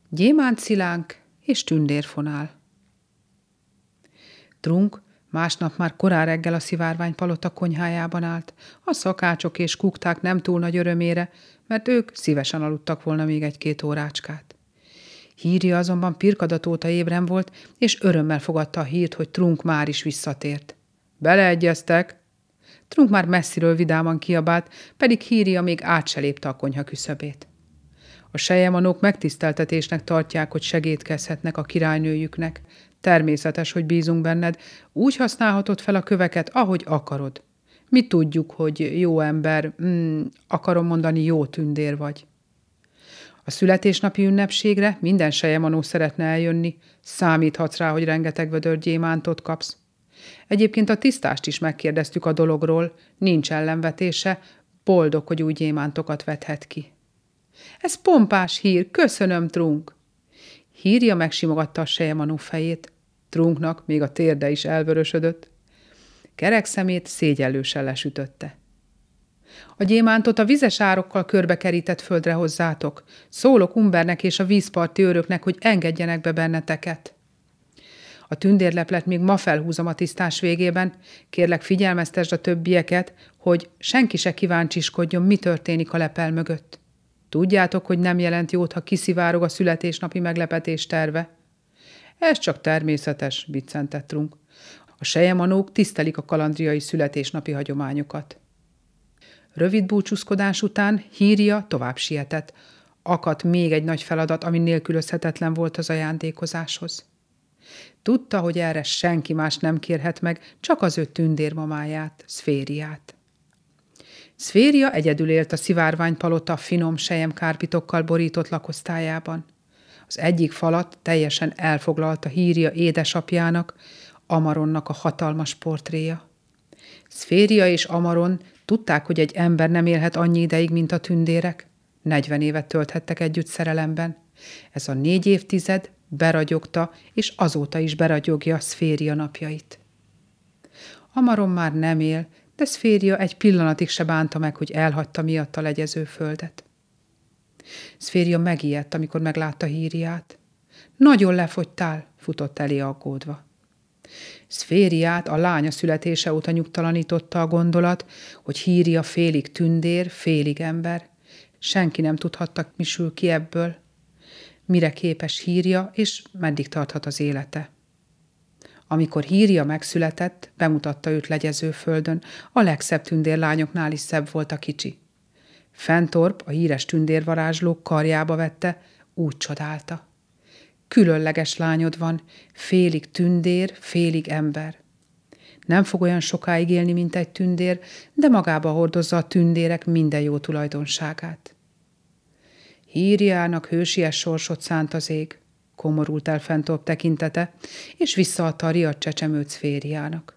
Gyémántszilánk és tündérfonál. Trunk másnap már korán reggel a Szivárványpalota konyhájában állt, a szakácsok és kukták nem túl nagy örömére, mert ők szívesen aludtak volna még 1-2 órácskát. Híria azonban pirkadat óta ébren volt, és örömmel fogadta a hírt, hogy Trunk már is visszatért. Beleegyeztek! Trunk már messziről vidáman kiabált, pedig Híria még át se lépte a konyha küszöbét. A selyemannók megtiszteltetésnek tartják, hogy segédkezhetnek a királynőjüknek. Természetes, hogy bízunk benned, úgy használhatod fel a köveket, ahogy akarod. Mi tudjuk, hogy jó ember, akarom mondani, jó tündér vagy. A születésnapi ünnepségre minden selyemannó szeretne eljönni, számíthatsz rá, hogy rengeteg vödör gyémántot kapsz. Egyébként a tisztást is megkérdeztük a dologról, nincs ellenvetése, boldog, hogy új gyémántokat vethet ki. Ez pompás hír, köszönöm, Trunk! Híria megsimogatta a selyemannó fejét. Trunknak még a térde is elvörösödött. Kerek szemét szégyellősen lesütötte. A gyémántot a vizes árokkal körbekerített földre hozzátok. Szólok Umbernek és a vízparti őröknek, hogy engedjenek be benneteket. A tündérleplet még ma felhúzom a tisztás végében. Kérlek, figyelmeztesd a többieket, hogy senki se kíváncsiskodjon, mi történik a lepel mögött. Tudjátok, hogy nem jelent jót, ha kiszivárog a születésnapi meglepetés terve? Ez csak természetes, biccentett Trunk. A selyemannók tisztelik a kalandriai születésnapi hagyományokat. Rövid búcsúzkodás után Híria tovább sietett. Akadt még egy nagy feladat, ami nélkülözhetetlen volt az ajándékozáshoz. Tudta, hogy erre senki más nem kérhet meg, csak az ő tündérmamáját, Szfériát. Szféria egyedül élt a Szivárványpalota finom selyemkárpitokkal borított lakosztályában. Az egyik falat teljesen elfoglalta Híria édesapjának, Amaronnak a hatalmas portréja. Szféria és Amaron tudták, hogy egy ember nem élhet annyi ideig, mint a tündérek. 40 évet tölthettek együtt szerelemben. Ez a 4 évtized beragyogta, és azóta is beragyogja Szféria napjait. Amaron már nem él, de Szféria egy pillanatig se bánta meg, hogy elhagyta miatta legyező földet. Szféria megijedt, amikor meglátta Híriát. Nagyon lefogytál, futott elé aggódva. Szfériát a lánya születése óta nyugtalanította a gondolat, hogy Híria félig tündér, félig ember. Senki nem tudhatta, mi sül ki ebből. Mire képes Híria, és meddig tarthat az élete. Amikor Híria megszületett, bemutatta őt legyező földön, a legszebb tündérlányoknál is szebb volt a kicsi. Fentorp, a híres tündérvarázsló karjába vette, úgy csodálta. Különleges lányod van, félig tündér, félig ember. Nem fog olyan sokáig élni, mint egy tündér, de magába hordozza a tündérek minden jó tulajdonságát. Híriának hősies sorsot szánt az ég, komorult el Fentorp tekintete, és visszaadta a riadt csecsemőt Szfériának.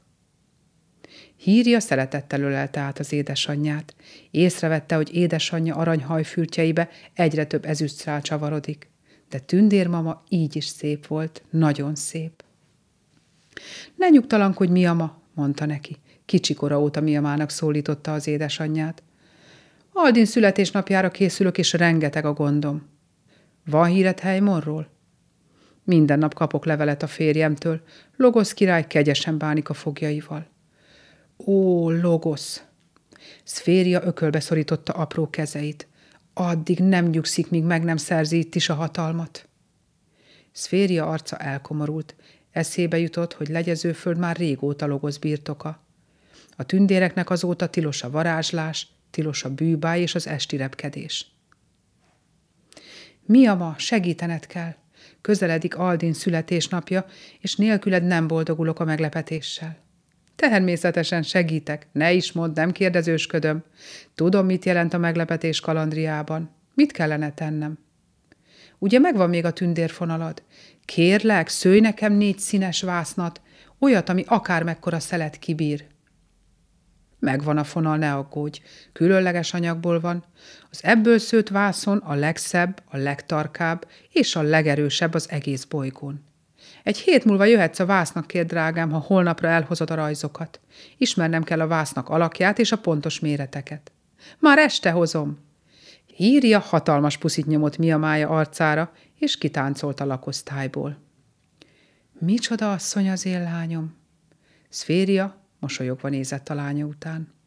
Híria szeretettel ölelte át az édesanyját. Észrevette, hogy édesanyja aranyhajfürtjeibe egyre több ezüstszál csavarodik. De tündérmama így is szép volt, nagyon szép. Ne nyugtalankodj, Miama, mondta neki. Kicsikora óta Miamának szólította az édesanyját. Aldin születésnapjára készülök, és rengeteg a gondom. Van híred Heimonról? Minden nap kapok levelet a férjemtől. Logosz király kegyesen bánik a foglyaival. Ó, Logosz! Szféria ökölbe szorította apró kezeit. Addig nem nyugszik, míg meg nem szerzi itt is a hatalmat. Szféria arca elkomorult. Eszébe jutott, hogy legyezőföld már régóta Logosz birtoka. A tündéreknek azóta tilos a varázslás, tilos a bűbáj és az esti repkedés. Miama, segítened kell. Közeledik Aldin születésnapja, és nélküled nem boldogulok a meglepetéssel. Természetesen segítek, ne is mondd, nem kérdezősködöm. Tudom, mit jelent a meglepetés Kalandriában. Mit kellene tennem? Ugye megvan még a tündérfonalad? Kérlek, szőj nekem 4 színes vásznat, olyat, ami akármekkora szelet kibír. Megvan a fonal, ne aggódj. Különleges anyagból van. Az ebből szőtt vászon a legszebb, a legtarkább és a legerősebb az egész bolygón. 1 hét múlva jöhetsz a vásznak, kér drágám, ha holnapra elhozod a rajzokat. Ismernem kell a vásznak alakját és a pontos méreteket. Már este hozom. Híria hatalmas puszit nyomott Miamája arcára, és kitáncolt a lakosztályból. Micsoda asszony az én lányom! Szféria mosolyogva nézett a lánya után.